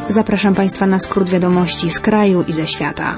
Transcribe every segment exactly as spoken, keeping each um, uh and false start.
Zapraszam Państwa na skrót wiadomości z kraju i ze świata.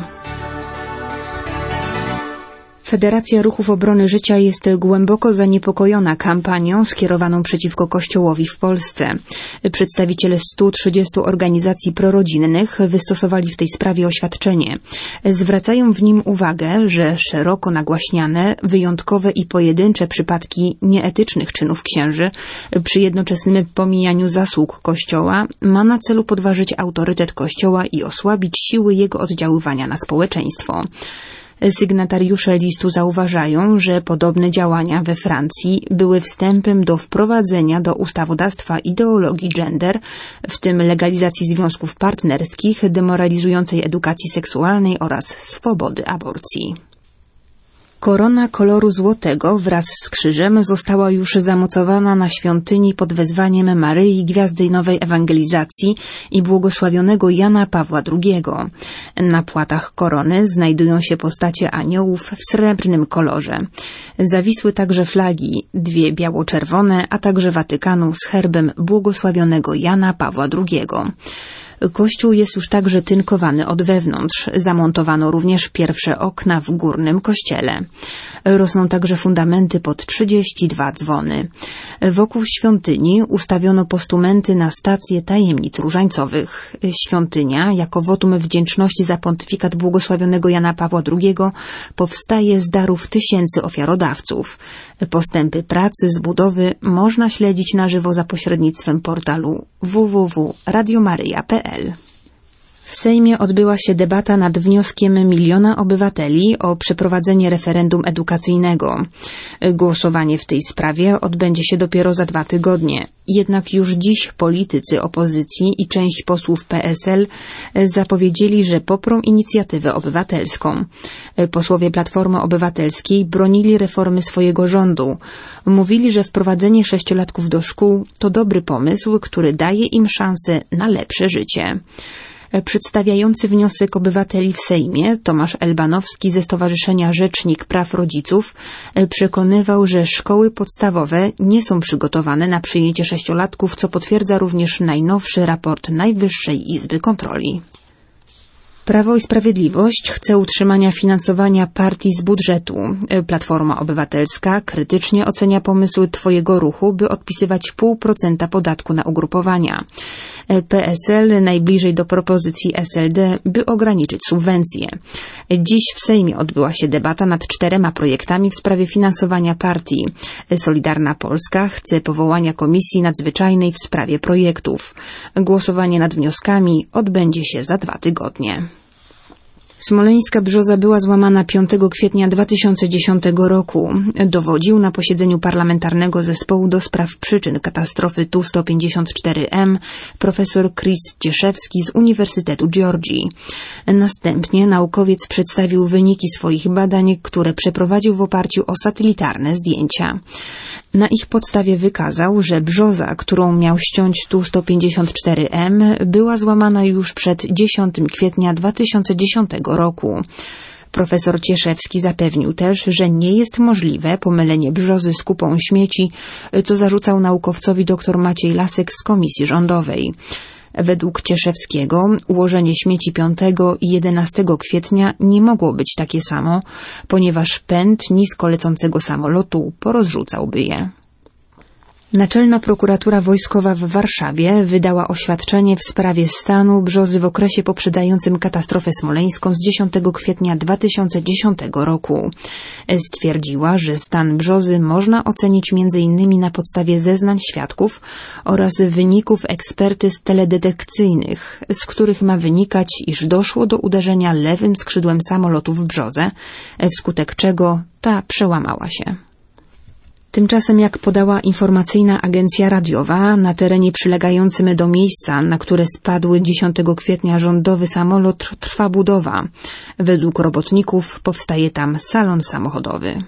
Federacja Ruchów Obrony Życia jest głęboko zaniepokojona kampanią skierowaną przeciwko Kościołowi w Polsce. Przedstawiciele stu trzydziestu organizacji prorodzinnych wystosowali w tej sprawie oświadczenie. Zwracają w nim uwagę, że szeroko nagłaśniane, wyjątkowe i pojedyncze przypadki nieetycznych czynów księży przy jednoczesnym pomijaniu zasług Kościoła ma na celu podważyć autorytet Kościoła i osłabić siły jego oddziaływania na społeczeństwo. Sygnatariusze listu zauważają, że podobne działania we Francji były wstępem do wprowadzenia do ustawodawstwa ideologii gender, w tym legalizacji związków partnerskich, demoralizującej edukacji seksualnej oraz swobody aborcji. Korona koloru złotego wraz z krzyżem została już zamocowana na świątyni pod wezwaniem Maryi Gwiazdy Nowej Ewangelizacji i błogosławionego Jana Pawła drugiego. Na płatach korony znajdują się postacie aniołów w srebrnym kolorze. Zawisły także flagi, dwie biało-czerwone, a także Watykanu z herbem błogosławionego Jana Pawła drugiego. Kościół jest już także tynkowany od wewnątrz. Zamontowano również pierwsze okna w górnym kościele. Rosną także fundamenty pod trzydzieści dwa dzwony. Wokół świątyni ustawiono postumenty na stację tajemnic różańcowych. Świątynia, jako wotum wdzięczności za pontyfikat błogosławionego Jana Pawła drugiego, powstaje z darów tysięcy ofiarodawców. Postępy pracy z budowy można śledzić na żywo za pośrednictwem portalu w w w kropka radio maryja kropka p l. W Sejmie odbyła się debata nad wnioskiem miliona obywateli o przeprowadzenie referendum edukacyjnego. Głosowanie w tej sprawie odbędzie się dopiero za dwa tygodnie. Jednak już dziś politycy opozycji i część posłów P S L zapowiedzieli, że poprą inicjatywę obywatelską. Posłowie Platformy Obywatelskiej bronili reformy swojego rządu. Mówili, że wprowadzenie sześciolatków do szkół to dobry pomysł, który daje im szansę na lepsze życie. Przedstawiający wniosek obywateli w Sejmie, Tomasz Elbanowski ze Stowarzyszenia Rzecznik Praw Rodziców, przekonywał, że szkoły podstawowe nie są przygotowane na przyjęcie sześciolatków, co potwierdza również najnowszy raport Najwyższej Izby Kontroli. Prawo i Sprawiedliwość chce utrzymania finansowania partii z budżetu. Platforma Obywatelska krytycznie ocenia pomysł Twojego ruchu, by odpisywać pół procenta podatku na ugrupowania. P S L najbliżej do propozycji S L D, by ograniczyć subwencje. Dziś w Sejmie odbyła się debata nad czterema projektami w sprawie finansowania partii. Solidarna Polska chce powołania komisji nadzwyczajnej w sprawie projektów. Głosowanie nad wnioskami odbędzie się za dwa tygodnie. Smoleńska brzoza była złamana piątego kwietnia dwa tysiące dziesiątego roku. Dowodził na posiedzeniu Parlamentarnego Zespołu do spraw przyczyn katastrofy T U sto pięćdziesiąt cztery M profesor Chris Cieszewski z Uniwersytetu Georgii. Następnie naukowiec przedstawił wyniki swoich badań, które przeprowadził w oparciu o satelitarne zdjęcia. Na ich podstawie wykazał, że brzoza, którą miał ściąć T U sto pięćdziesiąt cztery M, była złamana już przed dziesiątego kwietnia dwa tysiące dziesiątego roku. Profesor Cieszewski zapewnił też, że nie jest możliwe pomylenie brzozy z kupą śmieci, co zarzucał naukowcowi dr Maciej Lasek z komisji rządowej. Według Cieszewskiego ułożenie śmieci piątego i jedenastego kwietnia nie mogło być takie samo, ponieważ pęd nisko lecącego samolotu porozrzucałby je. Naczelna Prokuratura Wojskowa w Warszawie wydała oświadczenie w sprawie stanu brzozy w okresie poprzedzającym katastrofę smoleńską z dziesiątego kwietnia dwa tysiące dziesiątego roku. Stwierdziła, że stan brzozy można ocenić między innymi na podstawie zeznań świadków oraz wyników ekspertyz teledetekcyjnych, z których ma wynikać, iż doszło do uderzenia lewym skrzydłem samolotu w brzozę, wskutek czego ta przełamała się. Tymczasem, jak podała informacyjna agencja radiowa, na terenie przylegającym do miejsca, na które spadł dziesiątego kwietnia rządowy samolot, trwa budowa. Według robotników powstaje tam salon samochodowy.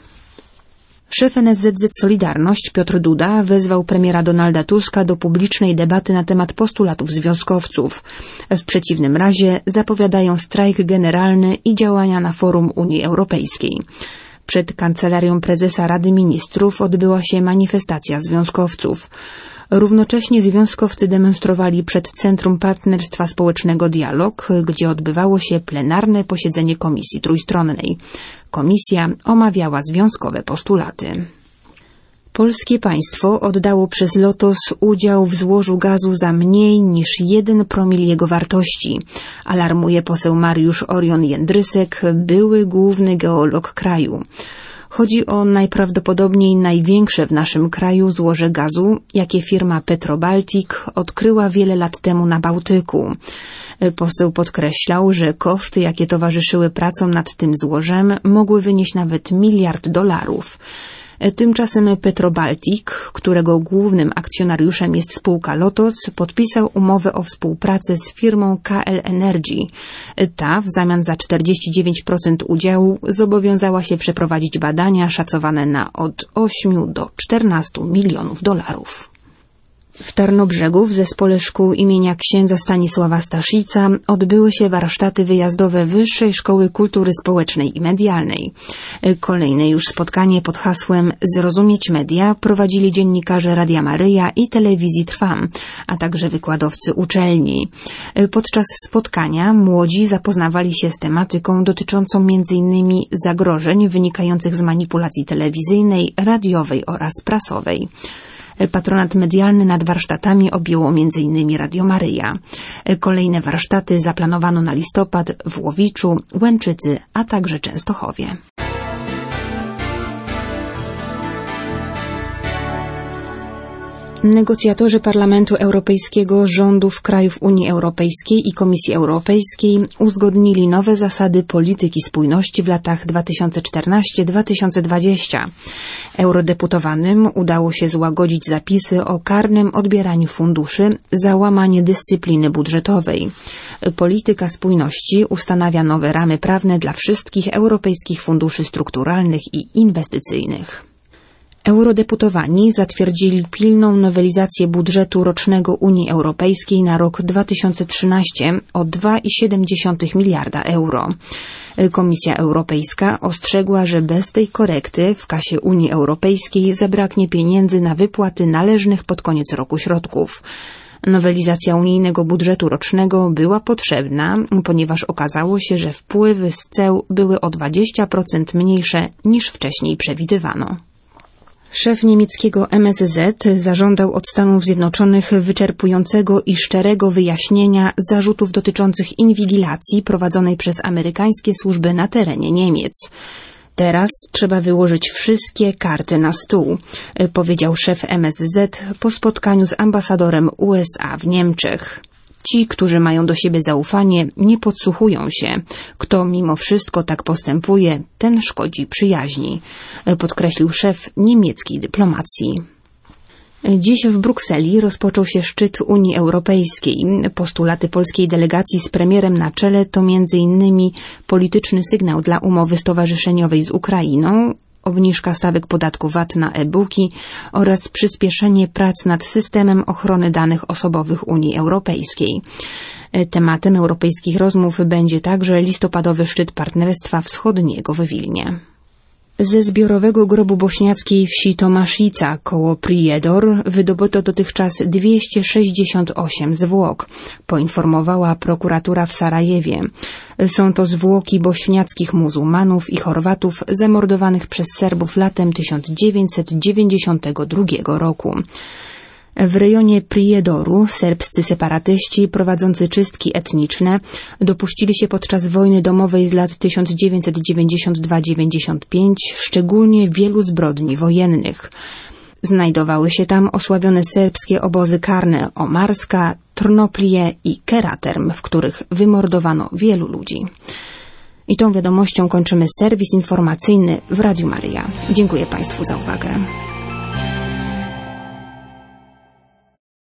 Szef N S Z Z Solidarność Piotr Duda wezwał premiera Donalda Tuska do publicznej debaty na temat postulatów związkowców. W przeciwnym razie zapowiadają strajk generalny i działania na forum Unii Europejskiej. Przed kancelarią prezesa Rady Ministrów odbyła się manifestacja związkowców. Równocześnie związkowcy demonstrowali przed Centrum Partnerstwa Społecznego Dialog, gdzie odbywało się plenarne posiedzenie Komisji Trójstronnej. Komisja omawiała związkowe postulaty. Polskie państwo oddało przez Lotos udział w złożu gazu za mniej niż jeden promil jego wartości, alarmuje poseł Mariusz Orion-Jędrysek, były główny geolog kraju. Chodzi o najprawdopodobniej największe w naszym kraju złoże gazu, jakie firma Petrobaltic odkryła wiele lat temu na Bałtyku. Poseł podkreślał, że koszty, jakie towarzyszyły pracom nad tym złożem, mogły wynieść nawet miliard dolarów. Tymczasem Petrobaltic, którego głównym akcjonariuszem jest spółka Lotos, podpisał umowę o współpracę z firmą K L Energy. Ta w zamian za czterdzieści dziewięć procent udziału zobowiązała się przeprowadzić badania szacowane na od ośmiu do czternastu milionów dolarów. W Tarnobrzegu w Zespole Szkół imienia księdza Stanisława Staszica odbyły się warsztaty wyjazdowe Wyższej Szkoły Kultury Społecznej i Medialnej. Kolejne już spotkanie pod hasłem Zrozumieć media prowadzili dziennikarze Radia Maryja i Telewizji Trwam, a także wykładowcy uczelni. Podczas spotkania młodzi zapoznawali się z tematyką dotyczącą między innymi zagrożeń wynikających z manipulacji telewizyjnej, radiowej oraz prasowej. Patronat medialny nad warsztatami objęło między innymi Radio Maryja. Kolejne warsztaty zaplanowano na listopad w Łowiczu, Łęczycy, a także Częstochowie. Negocjatorzy Parlamentu Europejskiego, rządów krajów Unii Europejskiej i Komisji Europejskiej uzgodnili nowe zasady polityki spójności w latach dwa tysiące czternastym do dwa tysiące dwudziestego. Eurodeputowanym udało się złagodzić zapisy o karnym odbieraniu funduszy za łamanie dyscypliny budżetowej. Polityka spójności ustanawia nowe ramy prawne dla wszystkich europejskich funduszy strukturalnych i inwestycyjnych. Eurodeputowani zatwierdzili pilną nowelizację budżetu rocznego Unii Europejskiej na rok dwa tysiące trzynasty o dwa przecinek siedem miliarda euro. Komisja Europejska ostrzegła, że bez tej korekty w kasie Unii Europejskiej zabraknie pieniędzy na wypłaty należnych pod koniec roku środków. Nowelizacja unijnego budżetu rocznego była potrzebna, ponieważ okazało się, że wpływy z ceł były o dwadzieścia procent mniejsze niż wcześniej przewidywano. Szef niemieckiego M S Z zażądał od Stanów Zjednoczonych wyczerpującego i szczerego wyjaśnienia zarzutów dotyczących inwigilacji prowadzonej przez amerykańskie służby na terenie Niemiec. Teraz trzeba wyłożyć wszystkie karty na stół, powiedział szef M S Z po spotkaniu z ambasadorem U S A w Niemczech. Ci, którzy mają do siebie zaufanie, nie podsłuchują się. Kto mimo wszystko tak postępuje, ten szkodzi przyjaźni, podkreślił szef niemieckiej dyplomacji. Dziś w Brukseli rozpoczął się szczyt Unii Europejskiej. Postulaty polskiej delegacji z premierem na czele to między innymi polityczny sygnał dla umowy stowarzyszeniowej z Ukrainą, obniżka stawek podatku V A T na e-booki oraz przyspieszenie prac nad systemem ochrony danych osobowych Unii Europejskiej. Tematem europejskich rozmów będzie także listopadowy szczyt Partnerstwa Wschodniego w Wilnie. Ze zbiorowego grobu bośniackiej wsi Tomaszica koło Prijedor wydobyto dotychczas dwieście sześćdziesiąt osiem zwłok, poinformowała prokuratura w Sarajewie. Są to zwłoki bośniackich muzułmanów i Chorwatów zamordowanych przez Serbów latem tysiąc dziewięćset dziewięćdziesiątego drugiego roku. W rejonie Prijedoru serbscy separatyści prowadzący czystki etniczne dopuścili się podczas wojny domowej z lat tysiąc dziewięćset dziewięćdziesiąt dwa do dziewięćdziesiąt pięć szczególnie wielu zbrodni wojennych. Znajdowały się tam osławione serbskie obozy karne Omarska, Trnoplije i Keraterm, w których wymordowano wielu ludzi. I tą wiadomością kończymy serwis informacyjny w Radiu Maryja. Dziękuję Państwu za uwagę.